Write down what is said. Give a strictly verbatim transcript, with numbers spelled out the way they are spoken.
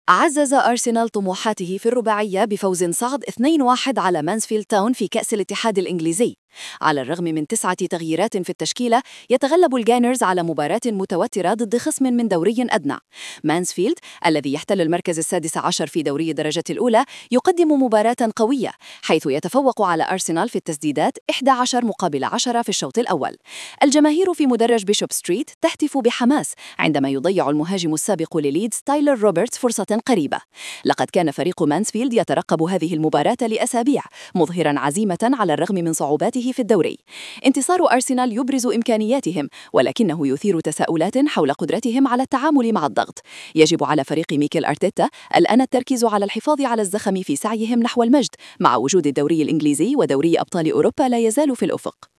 عزز أرسنال طموحاته في الرباعية بفوز صعب اثنين واحد على مانسفيلد تاون في كأس الاتحاد الإنجليزي. على الرغم من تسعة تغييرات في التشكيلة، يتغلب الجانرز على مباراة متوترة ضد خصم من دوري أدنى. مانسفيلد الذي يحتل المركز السادس عشر في دوري الدرجة الأولى يقدم مباراة قوية، حيث يتفوق على أرسنال في التسديدات إحدى عشرة مقابل عشرة في الشوط الأول. الجماهير في مدرج بيشوب ستريت تهتف بحماس عندما يضيع المهاجم السابق لليدز تايلر روبرتس فرصة قريبة. لقد كان فريق مانسفيلد يترقب هذه المباراة لأسابيع، مظهرا عزيمة على الرغم من صعوباته في الدوري. انتصار أرسنال يبرز إمكانياتهم، ولكنه يثير تساؤلات حول قدرتهم على التعامل مع الضغط. يجب على فريق ميكيل أرتيتا الآن التركيز على الحفاظ على الزخم في سعيهم نحو المجد، مع وجود الدوري الإنجليزي ودوري أبطال أوروبا لا يزال في الأفق.